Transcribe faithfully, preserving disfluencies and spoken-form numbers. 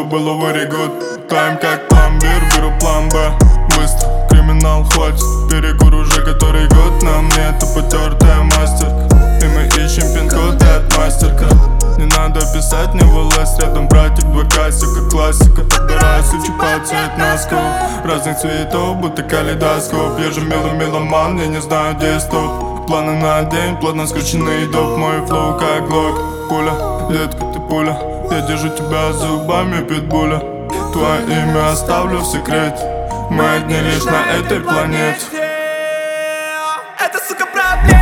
было very good. Тайм как пломбир, беру план Б. Быстро, криминал хватит. Перекур уже который год. На мне это потертая мастерка. И мы ищем пин-код от мастерка. Не надо писать, не вылазь рядом, братик, два кассика, классика. Подбираю сучи под цвет носков, разных цветов, будто калейдоскоп. Я же милый меломан, я не знаю, где стоп. Планы на день, плотно скрученный доп. Мой флоу как глок, пуля, детка, ты пуля. Я держу тебя зубами, питбуля. Твое имя оставлю в секрете. Мы одни лишь на этой планете. Это, сука, проблема.